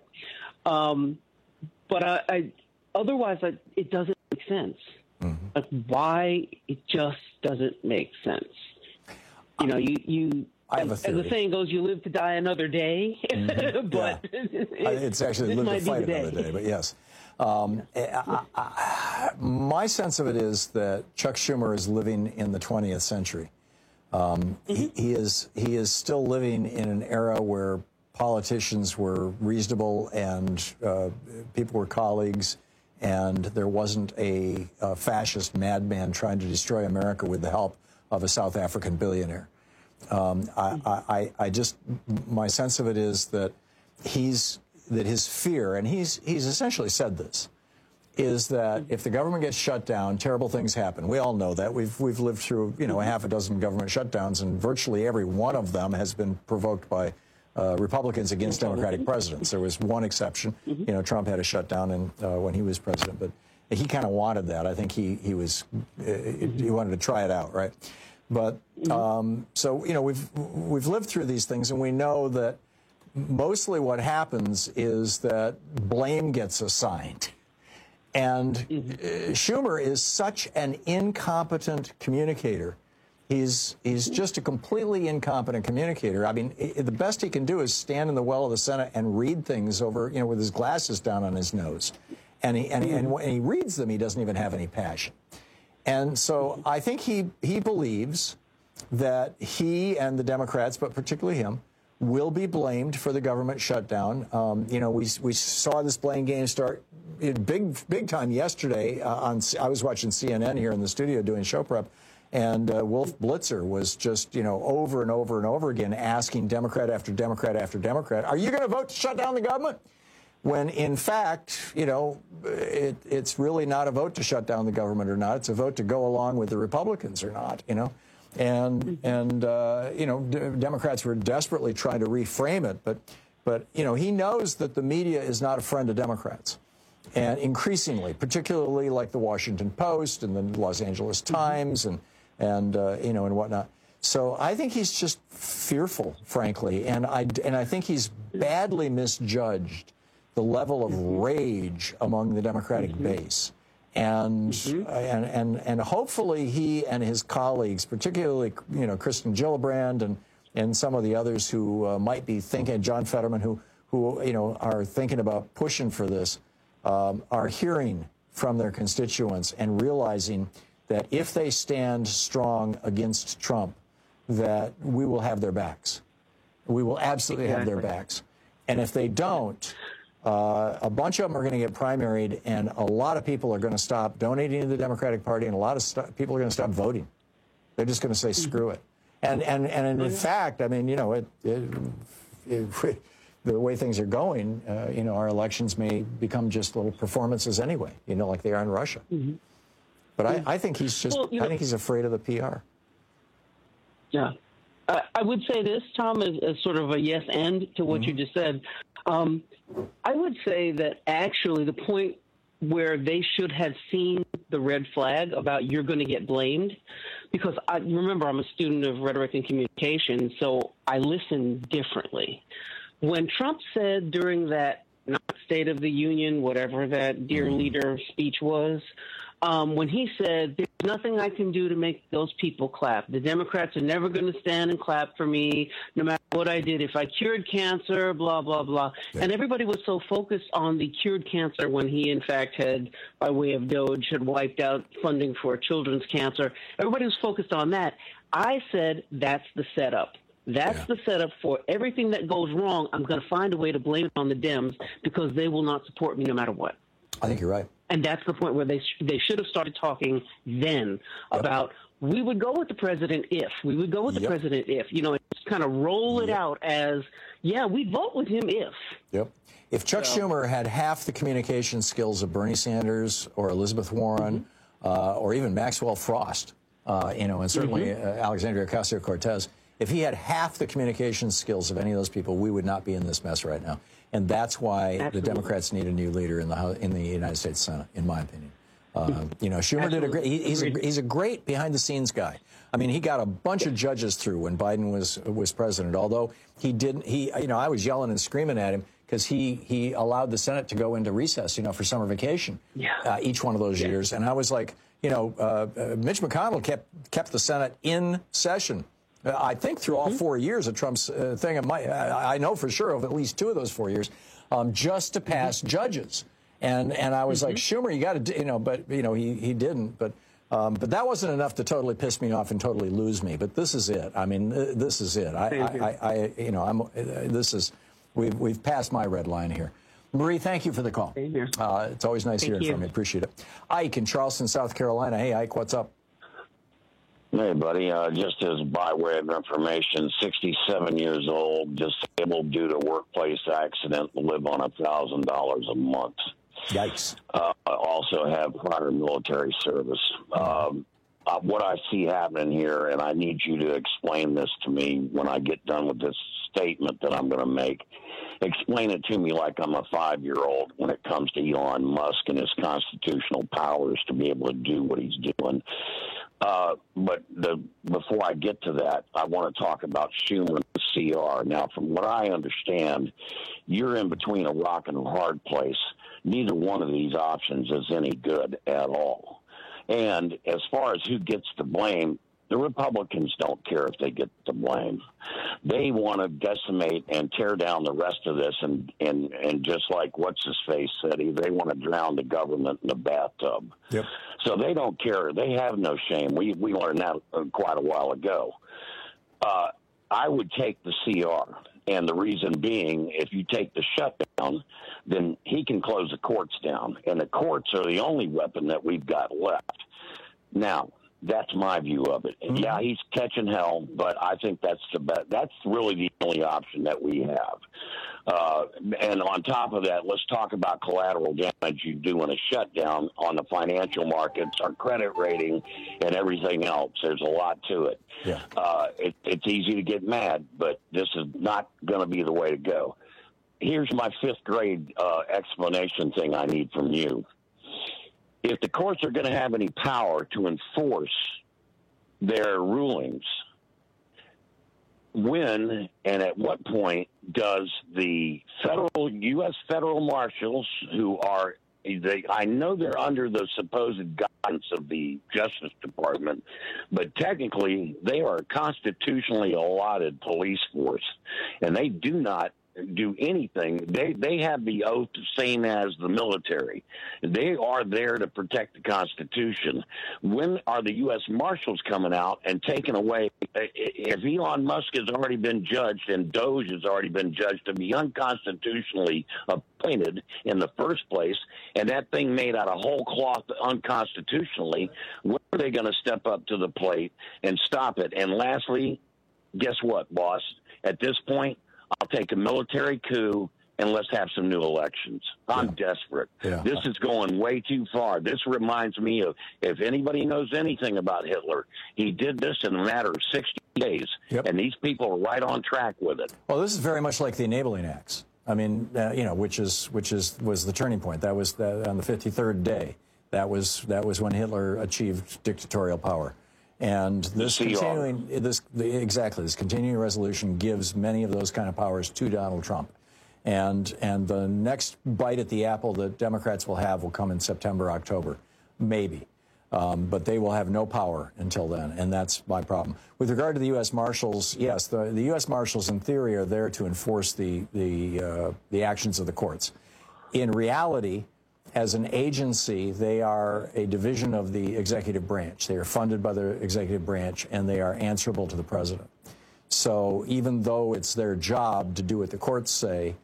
But otherwise, it doesn't make sense. Mm-hmm. Like, why? It just doesn't make sense. I have a theory. As the saying goes, you live to die another day. Mm-hmm. But yeah. It's actually live to fight another day, but yes. My sense of it is that Chuck Schumer is living in the 20th century. He is still living in an era where politicians were reasonable and people were colleagues, and there wasn't a fascist madman trying to destroy America with the help of a South African billionaire. I just, my sense of it is that his fear, and he's essentially said this, is that if the government gets shut down, terrible things happen. We all know that. We've lived through, a half a dozen government shutdowns, and virtually every one of them has been provoked by Republicans against Democratic presidents. There was one exception. Trump had a shutdown when he was president, but he kind of wanted that. I think he wanted to try it out, right? But so we've lived through these things, and we know that mostly what happens is that blame gets assigned. And Schumer is such an incompetent communicator. He's just a completely incompetent communicator. I mean, the best he can do is stand in the well of the Senate and read things over, with his glasses down on his nose. And when he reads them, he doesn't even have any passion. And so I think he believes that he and the Democrats, but particularly him, will be blamed for the government shutdown. We saw this blame game start big time yesterday. I was watching CNN here in the studio doing show prep, and Wolf Blitzer was just, over and over and over again asking Democrat after Democrat after Democrat, are you going to vote to shut down the government? When, in fact, it's really not a vote to shut down the government or not. It's a vote to go along with the Republicans or not, And Democrats were desperately trying to reframe it. But he knows that the media is not a friend of Democrats. And increasingly, particularly like the Washington Post and the Los Angeles Times and whatnot. So I think he's just fearful, frankly. And I think he's badly misjudged the level of rage among the Democratic base. And hopefully he and his colleagues, particularly, Kristen Gillibrand and some of the others who might be thinking, John Fetterman, who are thinking about pushing for this, are hearing from their constituents and realizing that if they stand strong against Trump, that we will have their backs. We will absolutely have their backs. And if they don't, a bunch of them are going to get primaried, and a lot of people are going to stop donating to the Democratic Party, and a lot of people are going to stop voting. They're just going to say, screw it. And in fact, I mean, the way things are going, our elections may become just little performances anyway, like they are in Russia. But I think he's just, I think he's afraid of the PR. Yeah. I would say this, Tom, as sort of a yes and to what you just said. I would say that actually the point where they should have seen the red flag about you're going to get blamed, because remember, I'm a student of rhetoric and communication, so I listen differently. When Trump said during that State of the Union, whatever that dear leader speech was, when he said, there's nothing I can do to make those people clap. The Democrats are never going to stand and clap for me, no matter what I did. If I cured cancer, blah, blah, blah. Yeah. And everybody was so focused on the cured cancer when he, in fact, had, by way of DOGE, had wiped out funding for children's cancer. Everybody was focused on that. I said, that's the setup. That's the setup for everything that goes wrong. I'm going to find a way to blame it on the Dems because they will not support me no matter what. I think you're right. And that's the point where they should have started talking then about we would go with the president if. We would go with the president if. And just kind of roll it out as, we'd vote with him if. Yep. If Chuck Schumer had half the communication skills of Bernie Sanders or Elizabeth Warren or even Maxwell Frost, and certainly Alexandria Ocasio-Cortez, if he had half the communication skills of any of those people, we would not be in this mess right now. And that's why the Democrats need a new leader in the United States Senate, in my opinion. Schumer did a great. He's a great behind-the-scenes guy. I mean, he got a bunch of judges through when Biden was president. Although he didn't. I was yelling and screaming at him because he allowed the Senate to go into recess, for summer vacation, each one of those years. And I was like, Mitch McConnell kept the Senate in session. I think through all 4 years of Trump's thing, I know for sure of at least 2 of those 4 years, just to pass judges. And I was like, Schumer, you got to, but he didn't. But that wasn't enough to totally piss me off and totally lose me. But this is it. I mean, this is it. We've passed my red line here. Marie, thank you for the call. It's always nice hearing from you. Appreciate it. Ike in Charleston, South Carolina. Hey, Ike, what's up? Hey, buddy. Just as by way of information, 67 years old, disabled due to workplace accident, live on $1,000 a month. Yikes. Also have prior military service. What I see happening here, and I need you to explain this to me when I get done with this statement that I'm going to make. Explain it to me like I'm a 5-year-old when it comes to Elon Musk and his constitutional powers to be able to do what he's doing. But before I get to that, I want to talk about Schumer and the CR. Now, from what I understand, you're in between a rock and a hard place. Neither one of these options is any good at all. And as far as who gets the blame, the Republicans don't care if they get the blame. They want to decimate and tear down the rest of this, and just like what's-his-face said, they want to drown the government in the bathtub. Yep. So they don't care. They have no shame. We learned that quite a while ago. I would take the CR, and the reason being, if you take the shutdown, then he can close the courts down, and the courts are the only weapon that we've got left. Now, that's my view of it. And yeah, he's catching hell, but I think that's really the only option that we have. And on top of that, let's talk about collateral damage you do in a shutdown on the financial markets, our credit rating, and everything else. There's a lot to it. Yeah. It's easy to get mad, but this is not going to be the way to go. Here's my 5th grade explanation thing I need from you. If the courts are going to have any power to enforce their rulings, when and at what point does the U.S. federal marshals, who are, I know they're under the supposed guidance of the Justice Department, but technically they are a constitutionally allotted police force, and they do not do anything. They have the oath same as the military. They are there to protect the Constitution. When are the U.S. Marshals coming out and taking away? If Elon Musk has already been judged and Doge has already been judged to be unconstitutionally appointed in the first place, and that thing made out of whole cloth unconstitutionally, when are they going to step up to the plate and stop it? And lastly, guess what, boss? At this point, I'll take a military coup and let's have some new elections. I'm desperate. Yeah. This is going way too far. This reminds me of, if anybody knows anything about Hitler, he did this in a matter of 60 days, and these people are right on track with it. Well, this is very much like the Enabling Acts. I mean, which was the turning point. That was on the 53rd day. That was when Hitler achieved dictatorial power. And this continuing resolution gives many of those kind of powers to Donald Trump. And the next bite at the apple that Democrats will have will come in September, October, maybe. But they will have no power until then, and that's my problem. With regard to the U.S. Marshals, yes, the U.S. Marshals in theory are there to enforce the actions of the courts. In reality, as an agency, they are a division of the executive branch. They are funded by the executive branch, and they are answerable to the president. So even though it's their job to do what the courts say,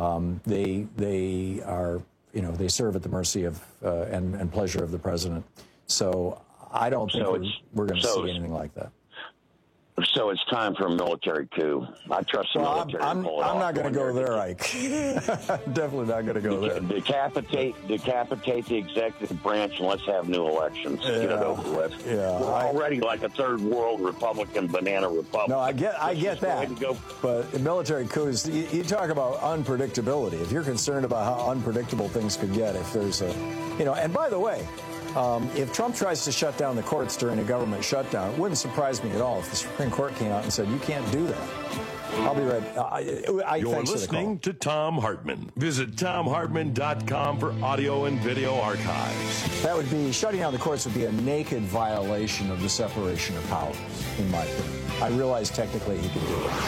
they are, they serve at the mercy of and pleasure of the president. So I don't think we're going to see anything like that. So it's time for a military coup. I trust the military. I'm not going to go there, Ike. Definitely not going to go there. Decapitate the executive branch and let's have new elections. Get it over with. Yeah, we're already like a third world Republican banana republic. No, I get that. But military coups, you talk about unpredictability. If you're concerned about how unpredictable things could get, if there's a, and by the way, if Trump tries to shut down the courts during a government shutdown, it wouldn't surprise me at all if the Supreme Court came out and said, you can't do that. I'll be right. You're listening to Thom Hartmann. Visit ThomHartmann.com for audio and video archives. That would be, shutting down the courts would be a naked violation of the separation of powers, in my opinion. I realize technically he could do it.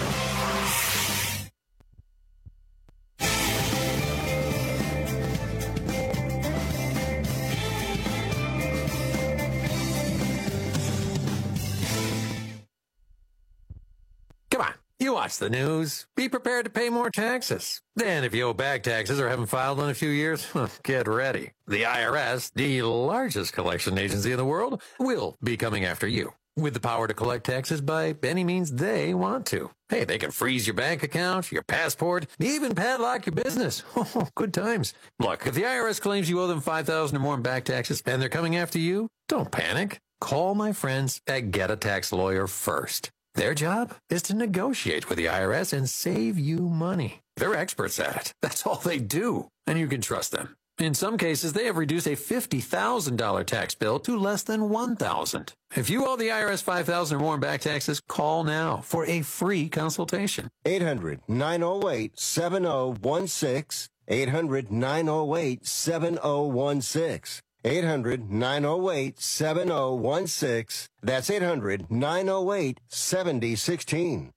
You watch the news. Be prepared to pay more taxes. Then if you owe back taxes or haven't filed in a few years, get ready. The IRS, the largest collection agency in the world, will be coming after you. with the power to collect taxes by any means they want to. Hey, they can freeze your bank account, your passport, even padlock your business. Oh, good times. Look, if the IRS claims you owe them $5,000 or more in back taxes and they're coming after you, don't panic. Call my friends at Get a Tax Lawyer first. Their job is to negotiate with the IRS and save you money. They're experts at it. That's all they do, and you can trust them. In some cases, they have reduced a $50,000 tax bill to less than $1,000. If you owe the IRS $5,000 or more in back taxes, call now for a free consultation. 800-908-7016. 800-908-7016. 800-908-7016. That's 800-908-7016.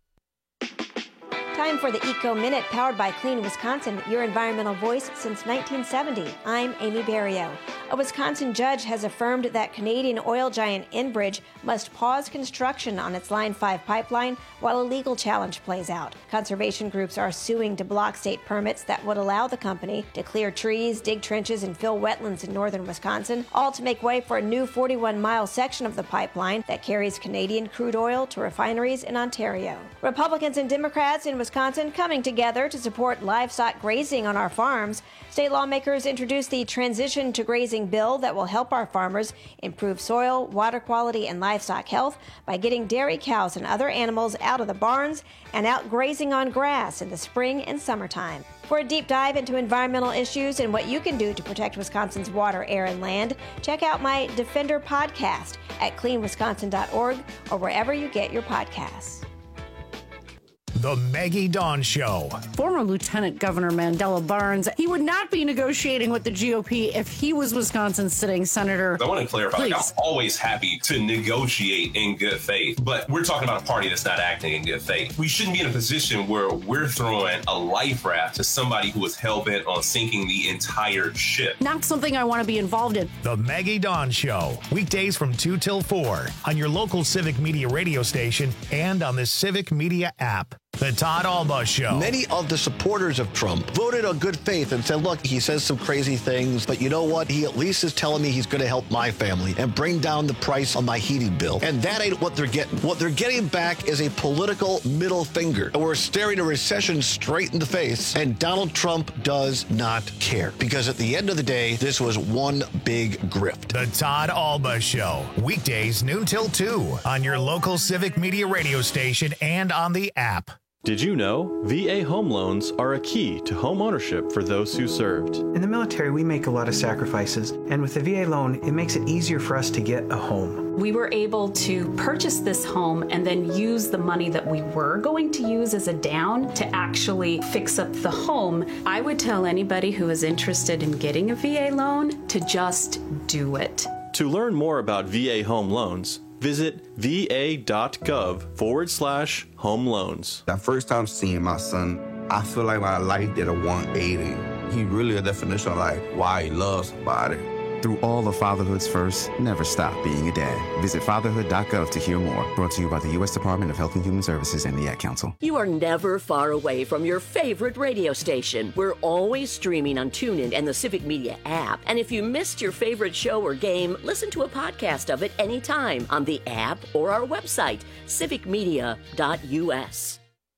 Time for the Eco Minute, powered by Clean Wisconsin, your environmental voice since 1970. I'm Amy Barrio. A Wisconsin judge has affirmed that Canadian oil giant Enbridge must pause construction on its Line 5 pipeline while a legal challenge plays out. Conservation groups are suing to block state permits that would allow the company to clear trees, dig trenches, and fill wetlands in northern Wisconsin, all to make way for a new 41-mile section of the pipeline that carries Canadian crude oil to refineries in Ontario. Republicans and Democrats in Wisconsin coming together to support livestock grazing on our farms. State lawmakers introduced the Transition to Grazing bill that will help our farmers improve soil, water quality, and livestock health by getting dairy cows and other animals out of the barns and out grazing on grass in the spring and summertime. For a deep dive into environmental issues and what you can do to protect Wisconsin's water, air, and land, check out my Defender podcast at cleanwisconsin.org or wherever you get your podcasts. The Maggie Dawn Show. Former Lieutenant Governor Mandela Barnes, he would not be negotiating with the GOP if he was Wisconsin's sitting senator. I want to clarify, I'm always happy to negotiate in good faith, but we're talking about a party that's not acting in good faith. We shouldn't be in a position where we're throwing a life raft to somebody who is hell-bent on sinking the entire ship. Not something I want to be involved in. The Maggie Dawn Show, weekdays from 2 till 4 on your local Civic Media radio station and on the Civic Media app. The Todd Alba Show. Many of the supporters of Trump voted on good faith and said, look, he says some crazy things, but you know what? He at least is telling me he's going to help my family and bring down the price on my heating bill. And that ain't what they're getting. What they're getting back is a political middle finger. And we're staring a recession straight in the face. And Donald Trump does not care. Because at the end of the day, this was one big grift. The Todd Alba Show. Weekdays noon till 2 on your local Civic Media radio station and on the app. Did you know VA home loans are a key to home ownership for those who served? In the military, we make a lot of sacrifices, and with the VA loan, it makes it easier for us to get a home. We were able to purchase this home and then use the money that we were going to use as a down to actually fix up the home. I would tell anybody who is interested in getting a VA loan to just do it. To learn more about VA home loans, visit va.gov/home loans. That first time seeing my son, I feel like my life did a 180. He really a definition of like why he loves somebody. Through all of fatherhood's first, never stop being a dad. Visit fatherhood.gov to hear more. Brought to you by the U.S. Department of Health and Human Services and the Ad Council. You are never far away from your favorite radio station. We're always streaming on TuneIn and the Civic Media app. And if you missed your favorite show or game, listen to a podcast of it anytime on the app or our website, civicmedia.us.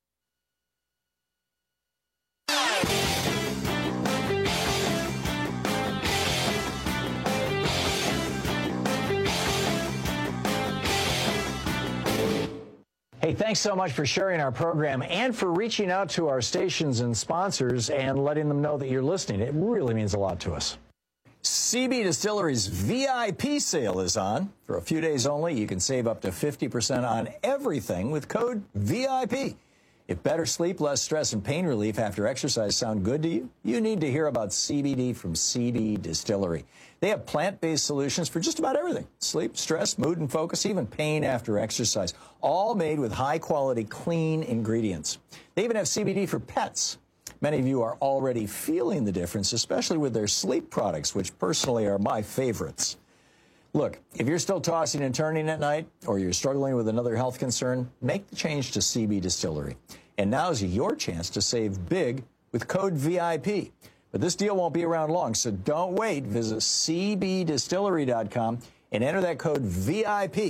Hey, thanks so much for sharing our program and for reaching out to our stations and sponsors and letting them know that you're listening. It really means a lot to us. CB Distillery's VIP sale is on. For a few days only, you can save up to 50% on everything with code VIP. If better sleep, less stress, and pain relief after exercise sound good to you, you need to hear about CBD from CB Distillery. They have plant-based solutions for just about everything. Sleep, stress, mood and focus, even pain after exercise. All made with high-quality, clean ingredients. They even have CBD for pets. Many of you are already feeling the difference, especially with their sleep products, which personally are my favorites. Look, if you're still tossing and turning at night, or you're struggling with another health concern, make the change to CB Distillery. And now's your chance to save big with code VIP. But this deal won't be around long, so don't wait. Visit cbdistillery.com and enter that code VIP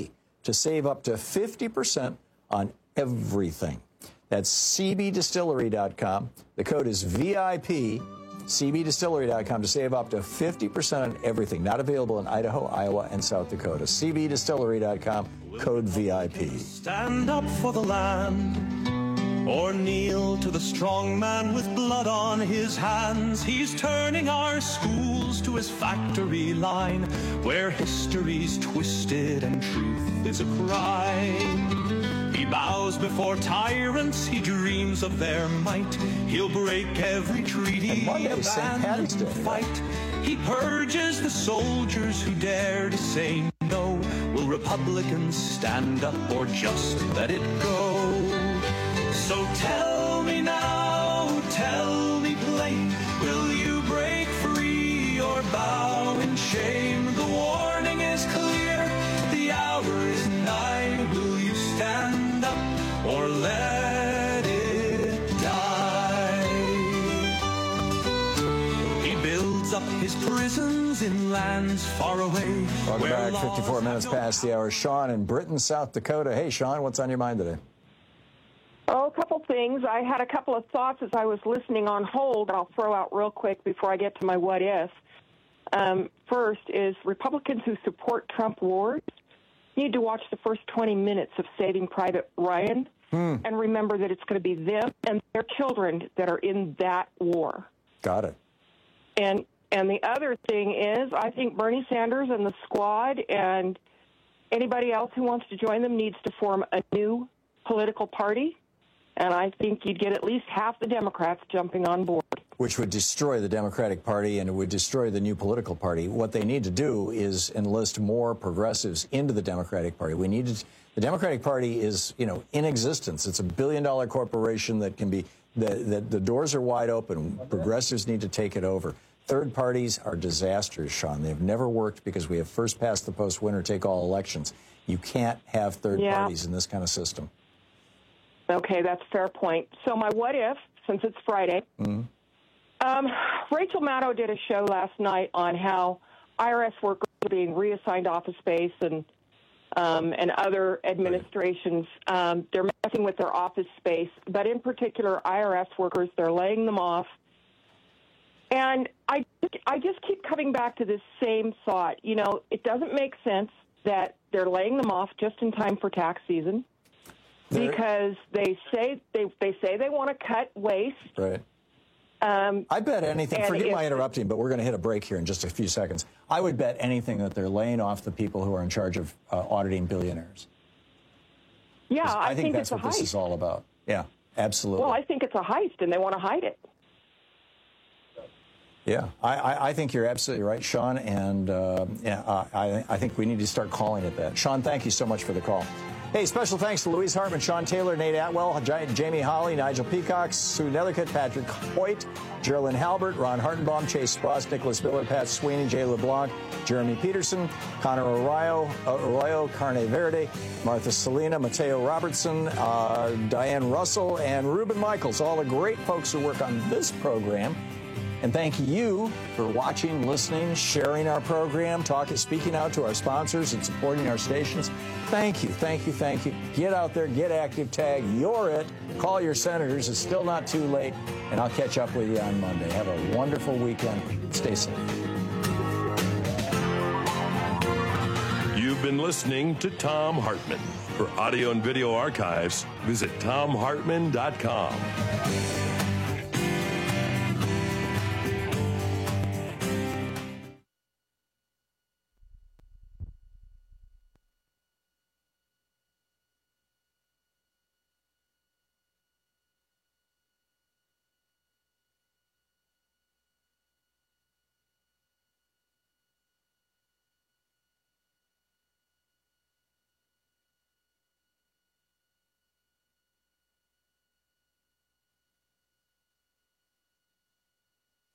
to save up to 50% on everything. That's cbdistillery.com. The code is VIP, cbdistillery.com, to save up to 50% on everything. Not available in Idaho, Iowa, and South Dakota. cbdistillery.com, code VIP. Stand up for the land, or kneel to the strong man with blood on his hands. He's turning our schools to his factory line, where history's twisted and truth is a crime. He bows before tyrants, he dreams of their might. He'll break every treaty, abandon the fight. He purges the soldiers who dare to say no. Will Republicans stand up or just let it go? So tell me now, tell me plain, will you break free or bow in shame? The warning is clear, the hour is nigh. Will you stand up or let it die? He builds up his prisons in lands far away. Welcome back, 54 minutes past the hour. Sean in Britain, South Dakota. Hey, Sean, what's on your mind today? Oh, a couple things. I had a couple of thoughts as I was listening on hold, and I'll throw out real quick before I get to my what if. First is Republicans who support Trump wars need to watch the first 20 minutes of Saving Private Ryan and remember that it's going to be them and their children that are in that war. Got it. And the other thing is, I think Bernie Sanders and the squad and anybody else who wants to join them needs to form a new political party. And I think you'd get at least half the Democrats jumping on board. Which would destroy the Democratic Party, and it would destroy the new political party. What they need to do is enlist more progressives into the Democratic Party. The Democratic Party is, in existence. It's a billion-dollar corporation that can be, the doors are wide open. Progressives need to take it over. Third parties are disasters, Sean. They've never worked because we have first past the post, winner take all elections. You can't have third parties in this kind of system. Okay, that's a fair point. So my what if, since it's Friday, Rachel Maddow did a show last night on how IRS workers are being reassigned office space and other administrations. They're messing with their office space, but in particular, IRS workers, they're laying them off. And I just keep coming back to this same thought. It doesn't make sense that they're laying them off just in time for tax season. Because they say they want to cut waste. Right. I bet anything. Forgive my interrupting, but we're going to hit a break here in just a few seconds. I would bet anything that they're laying off the people who are in charge of auditing billionaires. Yeah, I think that's it's what this is all about. Yeah, absolutely. Well, I think it's a heist, and they want to hide it. Yeah, I think you're absolutely right, Sean, and I think we need to start calling it that. Sean, thank you so much for the call. Hey, special thanks to Louise Hartman, Sean Taylor, Nate Atwell, Jamie Hawley, Nigel Peacock, Sue Nethercutt, Patrick Hoyt, Geraldine Halbert, Ron Hartenbaum, Chase Spross, Nicholas Miller, Pat Sweeney, Jay LeBlanc, Jeremy Peterson, Connor Arroyo, Carne Verde, Martha Salina, Mateo Robertson, Diane Russell, and Ruben Michaels, all the great folks who work on this program. And thank you for watching, listening, sharing our program, speaking out to our sponsors and supporting our stations. Thank you, thank you, thank you. Get out there, get active, tag, you're it. Call your senators. It's still not too late. And I'll catch up with you on Monday. Have a wonderful weekend. Stay safe. You've been listening to Thom Hartmann. For audio and video archives, visit thomhartmann.com.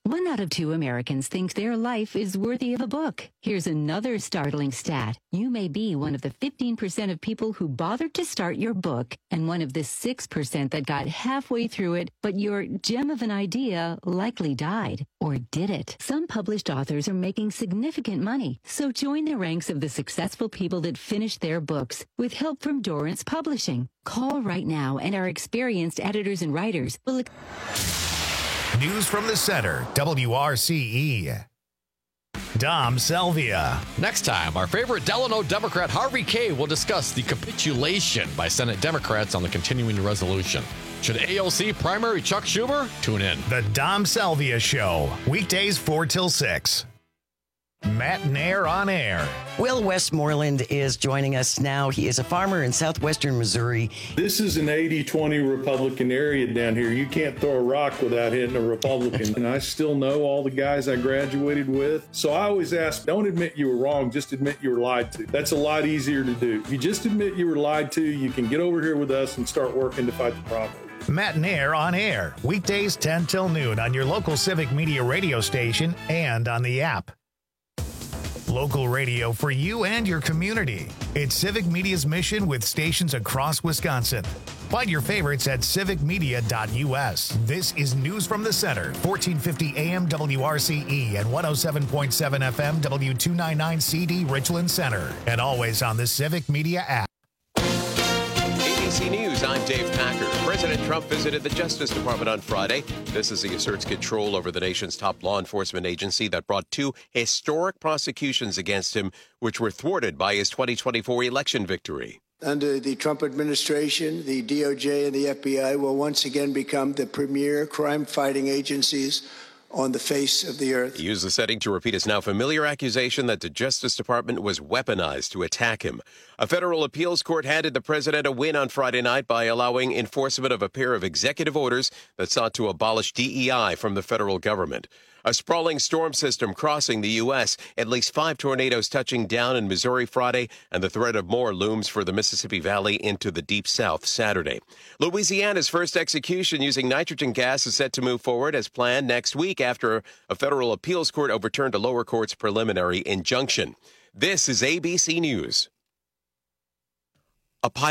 1 out of 2 Americans think their life is worthy of a book. Here's another startling stat. You may be one of the 15% of people who bothered to start your book and one of the 6% that got halfway through it, but your gem of an idea likely died. Or did it? Some published authors are making significant money, so join the ranks of the successful people that finished their books with help from Dorrance Publishing. Call right now and our experienced editors and writers will... News from the Center, WRCE. Dom Selvia. Next time, our favorite Delano Democrat Harvey Kaye will discuss the capitulation by Senate Democrats on the continuing resolution. Should AOC primary Chuck Schumer? Tune in. The Dom Selvia Show, weekdays 4 till 6. Matt Nair on air. Will Westmoreland is joining us now. He is a farmer in southwestern Missouri. This is an 80-20 Republican area down here. You can't throw a rock without hitting a Republican. And I still know all the guys I graduated with. So I always ask, don't admit you were wrong, just admit you were lied to. That's a lot easier to do. If you just admit you were lied to, you can get over here with us and start working to fight the problem. Matt Nair on air, weekdays 10 till noon on your local Civic Media radio station and on the app. Local radio for you and your community. It's Civic Media's mission with stations across Wisconsin. Find your favorites at civicmedia.us. This is News from the Center, 1450 AM WRCE and 107.7 FM W299 CD Richland Center. And always on the Civic Media app. ABC News, I'm Dave Packer. President Trump visited the Justice Department on Friday. This as he asserts control over the nation's top law enforcement agency that brought 2 historic prosecutions against him, which were thwarted by his 2024 election victory. Under the Trump administration, the DOJ and the FBI will once again become the premier crime-fighting agencies on the face of the earth. He used the setting to repeat his now familiar accusation that the Justice Department was weaponized to attack him. A federal appeals court handed the president a win on Friday night by allowing enforcement of a pair of executive orders that sought to abolish DEI from the federal government. A sprawling storm system crossing the U.S., at least 5 tornadoes touching down in Missouri Friday, and the threat of more looms for the Mississippi Valley into the Deep South Saturday. Louisiana's first execution using nitrogen gas is set to move forward as planned next week after a federal appeals court overturned a lower court's preliminary injunction. This is ABC News. A